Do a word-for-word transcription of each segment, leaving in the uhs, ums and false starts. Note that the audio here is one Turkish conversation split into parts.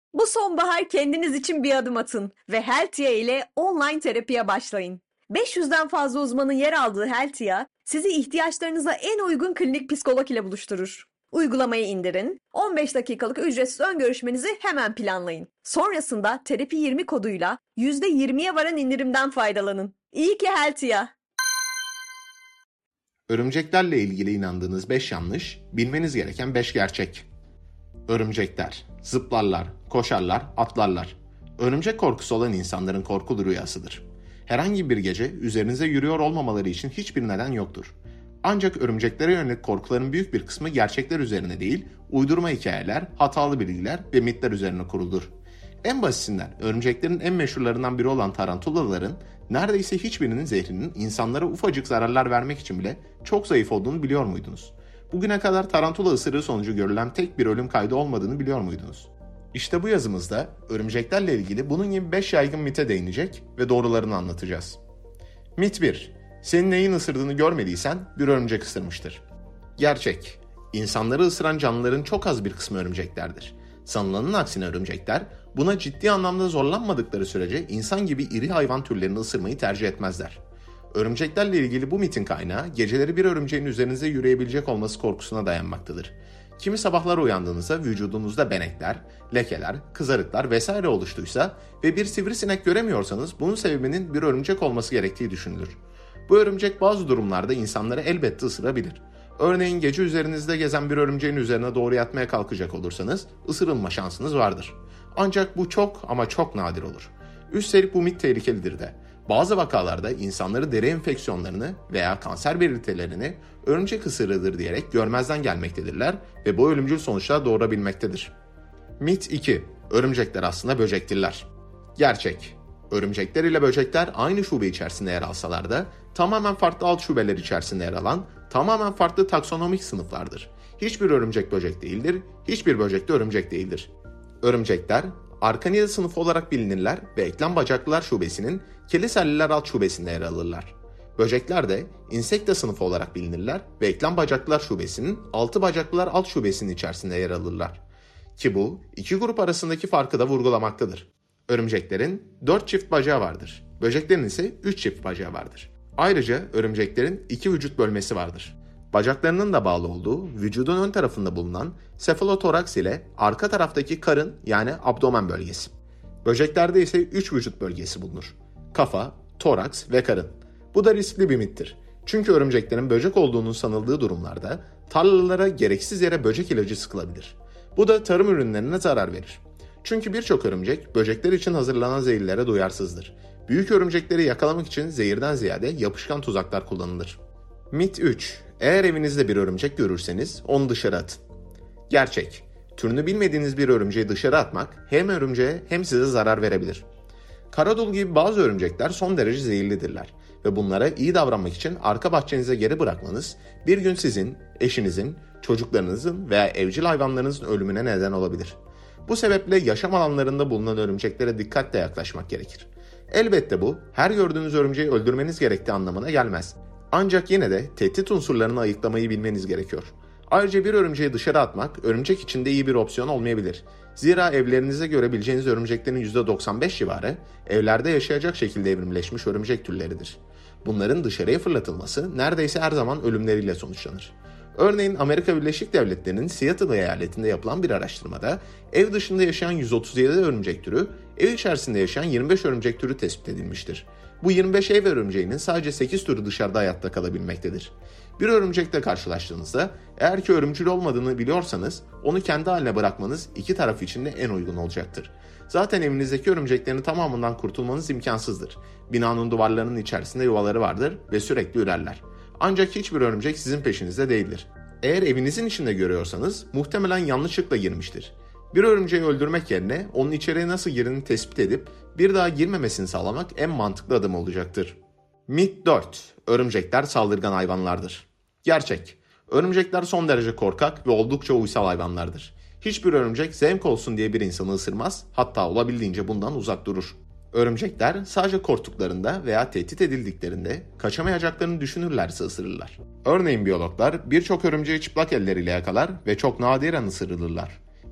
Bu sonbahar kendiniz için bir adım atın ve Heltia ile online terapiye başlayın. beş yüzden fazla uzmanın yer aldığı Heltia, sizi ihtiyaçlarınıza en uygun klinik psikolog ile buluşturur. Uygulamayı indirin, on beş dakikalık ücretsiz ön görüşmenizi hemen planlayın. Sonrasında terapi yirmi koduyla yüzde yirmiye varan indirimden faydalanın. İyi ki Heltia. Örümceklerle ilgili inandığınız beş yanlış, bilmeniz gereken beş gerçek. Örümcekler, zıplarlar, koşarlar, atlarlar. Örümcek korkusu olan insanların korkulu rüyasıdır. Herhangi bir gece üzerinize yürüyor olmamaları için hiçbir neden yoktur. Ancak örümceklere yönelik korkuların büyük bir kısmı gerçekler üzerine değil, uydurma hikayeler, hatalı bilgiler ve mitler üzerine kuruludur. En basitinden örümceklerin en meşhurlarından biri olan tarantulaların neredeyse hiçbirinin zehrinin insanlara ufacık zararlar vermek için bile çok zayıf olduğunu biliyor muydunuz? Bugüne kadar tarantula ısırığı sonucu görülen tek bir ölüm kaydı olmadığını biliyor muydunuz? İşte bu yazımızda örümceklerle ilgili bunun gibi beş yaygın mite değinecek ve doğrularını anlatacağız. Mit bir. Senin neyin ısırdığını görmediysen bir örümcek ısırmıştır. Gerçek. İnsanları ısıran canlıların çok az bir kısmı örümceklerdir. Sanılanın aksine örümcekler buna ciddi anlamda zorlanmadıkları sürece insan gibi iri hayvan türlerini ısırmayı tercih etmezler. Örümceklerle ilgili bu mitin kaynağı geceleri bir örümceğin üzerinize yürüyebilecek olması korkusuna dayanmaktadır. Kimi sabahlar uyandığınızda vücudunuzda benekler, lekeler, kızarıklar vesaire oluştuysa ve bir sivrisinek göremiyorsanız bunun sebebinin bir örümcek olması gerektiği düşünülür. Bu örümcek bazı durumlarda insanları elbette ısırabilir. Örneğin gece üzerinizde gezen bir örümceğin üzerine doğru yatmaya kalkacak olursanız ısırılma şansınız vardır. Ancak bu çok ama çok nadir olur. Üstelik bu mit tehlikelidir de. Bazı vakalarda insanları deri enfeksiyonlarını veya kanser belirtilerini örümcek ısırığıdır diyerek görmezden gelmektedirler ve bu ölümcül sonuçlar doğurabilmektedir. Mit iki. Örümcekler aslında böcektirler. Gerçek. Örümcekler ile böcekler aynı şube içerisinde yer alsalar da tamamen farklı alt şubeler içerisinde yer alan tamamen farklı taksonomik sınıflardır. Hiçbir örümcek böcek değildir, hiçbir böcek de örümcek değildir. Örümcekler Arkanida sınıfı olarak bilinirler ve eklem bacaklılar şubesinin keliselliler alt şubesinde yer alırlar. Böcekler de Insecta sınıfı olarak bilinirler ve eklem bacaklılar şubesinin altı bacaklılar alt şubesinin içerisinde yer alırlar. Ki bu iki grup arasındaki farkı da vurgulamaktadır. Örümceklerin dört çift bacağı vardır. Böceklerin ise üç çift bacağı vardır. Ayrıca örümceklerin iki vücut bölmesi vardır. Bacaklarının da bağlı olduğu vücudun ön tarafında bulunan sefalotoraks ile arka taraftaki karın yani abdomen bölgesi. Böceklerde ise üç vücut bölgesi bulunur. Kafa, toraks ve karın. Bu da riskli bir mittir. Çünkü örümceklerin böcek olduğunu sanıldığı durumlarda tarlalara gereksiz yere böcek ilacı sıkılabilir. Bu da tarım ürünlerine zarar verir. Çünkü birçok örümcek böcekler için hazırlanan zehirlere duyarsızdır. Büyük örümcekleri yakalamak için zehirden ziyade yapışkan tuzaklar kullanılır. Mit üç. Eğer evinizde bir örümcek görürseniz onu dışarı atın. Gerçek. Türünü bilmediğiniz bir örümceği dışarı atmak hem örümceğe hem size zarar verebilir. Karadul gibi bazı örümcekler son derece zehirlidirler ve bunlara iyi davranmak için arka bahçenize geri bırakmanız bir gün sizin, eşinizin, çocuklarınızın veya evcil hayvanlarınızın ölümüne neden olabilir. Bu sebeple yaşam alanlarında bulunan örümceklere dikkatle yaklaşmak gerekir. Elbette bu her gördüğünüz örümceği öldürmeniz gerektiği anlamına gelmez. Ancak yine de tehdit unsurlarını ayıklamayı bilmeniz gerekiyor. Ayrıca bir örümceği dışarı atmak örümcek için de iyi bir opsiyon olmayabilir. Zira evlerinize görebileceğiniz örümceklerin yüzde doksan beş civarı evlerde yaşayacak şekilde evrimleşmiş örümcek türleridir. Bunların dışarıya fırlatılması neredeyse her zaman ölümleriyle sonuçlanır. Örneğin Amerika Birleşik Devletleri'nin Seattle eyaletinde yapılan bir araştırmada ev dışında yaşayan yüz otuz yedi örümcek türü, ev içerisinde yaşayan yirmi beş örümcek türü tespit edilmiştir. Bu yirmi beş ev örümceğinin sadece sekiz türü dışarıda hayatta kalabilmektedir. Bir örümcekle karşılaştığınızda eğer ki ölümcül olmadığını biliyorsanız onu kendi haline bırakmanız iki taraf için de en uygun olacaktır. Zaten evinizdeki örümceklerin tamamından kurtulmanız imkansızdır. Binanın duvarlarının içerisinde yuvaları vardır ve sürekli ürerler. Ancak hiçbir örümcek sizin peşinizde değildir. Eğer evinizin içinde görüyorsanız muhtemelen yanlışlıkla girmiştir. Bir örümceği öldürmek yerine onun içeriye nasıl girdiğini tespit edip bir daha girmemesini sağlamak en mantıklı adım olacaktır. Mit dört. Örümcekler saldırgan hayvanlardır. Gerçek. Örümcekler son derece korkak ve oldukça uysal hayvanlardır. Hiçbir örümcek zevk olsun diye bir insanı ısırmaz, hatta olabildiğince bundan uzak durur. Örümcekler sadece korktuklarında veya tehdit edildiklerinde kaçamayacaklarını düşünürlerse ısırırlar. Örneğin biyologlar birçok örümceği çıplak elleriyle yakalar ve çok nadiren ısırılırlar.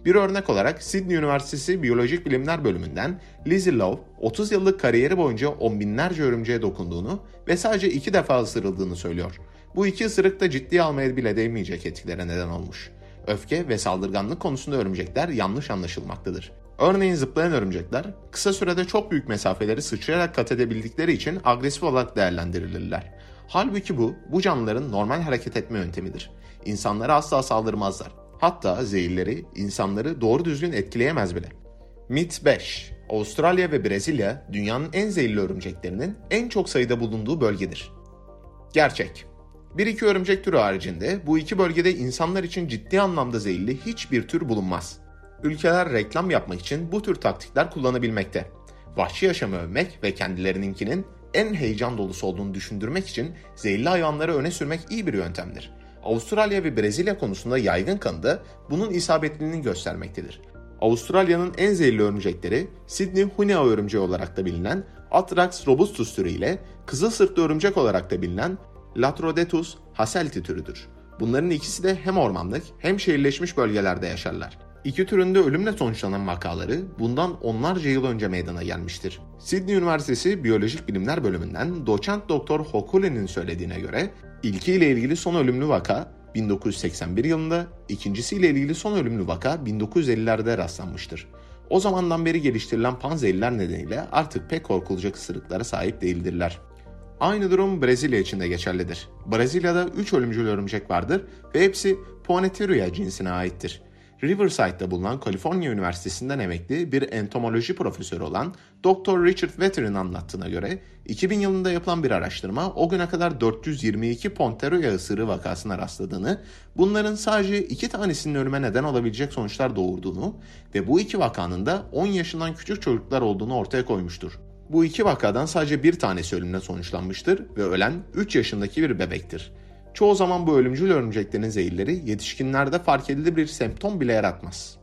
Bir örnek olarak Sydney Üniversitesi Biyolojik Bilimler Bölümünden Lizzie Love, otuz yıllık kariyeri boyunca on binlerce örümceğe dokunduğunu ve sadece iki defa ısırıldığını söylüyor. Bu iki ısırık da ciddiye almaya bile değmeyecek etkilere neden olmuş. Öfke ve saldırganlık konusunda örümcekler yanlış anlaşılmaktadır. Örneğin zıplayan örümcekler kısa sürede çok büyük mesafeleri sıçrayarak kat edebildikleri için agresif olarak değerlendirilirler. Halbuki bu, bu canlıların normal hareket etme yöntemidir. İnsanlara asla saldırmazlar. Hatta zehirleri insanları doğru düzgün etkileyemez bile. Mit beş. Avustralya ve Brezilya dünyanın en zehirli örümceklerinin en çok sayıda bulunduğu bölgedir. Gerçek. Bir iki örümcek türü haricinde bu iki bölgede insanlar için ciddi anlamda zehirli hiçbir tür bulunmaz. Ülkeler reklam yapmak için bu tür taktikler kullanabilmekte. Vahşi yaşamı övmek ve kendilerininkinin en heyecan dolusu olduğunu düşündürmek için zehirli hayvanları öne sürmek iyi bir yöntemdir. Avustralya ve Brezilya konusunda yaygın kanı da bunun isabetliliğini göstermektedir. Avustralya'nın en zehirli örümcekleri Sydney Hunia örümceği olarak da bilinen Atrax robustus türü ile kızıl sırtlı örümcek olarak da bilinen Latrodectus hasselti türüdür. Bunların ikisi de hem ormanlık hem şehirleşmiş bölgelerde yaşarlar. İki türün de ölümle sonuçlanan vakaları bundan onlarca yıl önce meydana gelmiştir. Sydney Üniversitesi Biyolojik Bilimler Bölümünden doçent doktor Hokule'nin söylediğine göre ilkiyle ilgili son ölümlü vaka bin dokuz yüz seksen bir yılında, ikincisiyle ilgili son ölümlü vaka bin dokuz yüz ellilerde rastlanmıştır. O zamandan beri geliştirilen panzehirler nedeniyle artık pek korkulacak ısırıklara sahip değildirler. Aynı durum Brezilya için de geçerlidir. Brezilya'da üç ölümcül örümcek vardır ve hepsi Poinsettia cinsine aittir. Riverside'da bulunan Kaliforniya Üniversitesi'nden emekli bir entomoloji profesörü olan doktor Richard Wetter'in anlattığına göre iki bin yılında yapılan bir araştırma o güne kadar dört yüz yirmi iki Poinsettia ısırığı vakasına rastladığını, bunların sadece iki tanesinin ölüme neden olabilecek sonuçlar doğurduğunu ve bu iki vakanın da on yaşından küçük çocuklar olduğunu ortaya koymuştur. Bu iki vakadan sadece bir tanesi ölümle sonuçlanmıştır ve ölen üç yaşındaki bir bebektir. Çoğu zaman bu ölümcül örümceklerin zehirleri yetişkinlerde fark edilir bir semptom bile yaratmaz.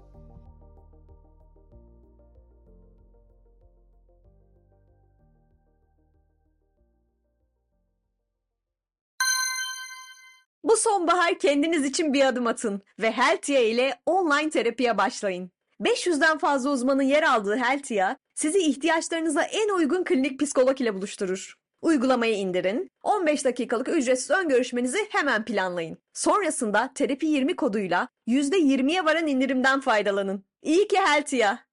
Bu sonbahar kendiniz için bir adım atın ve Heltia ile online terapiye başlayın. beş yüzden fazla uzmanın yer aldığı Heltia, sizi ihtiyaçlarınıza en uygun klinik psikolog ile buluşturur. Uygulamayı indirin, on beş dakikalık ücretsiz ön görüşmenizi hemen planlayın. Sonrasında terapi yirmi koduyla yüzde yirmiye varan indirimden faydalanın. İyi ki Heltia!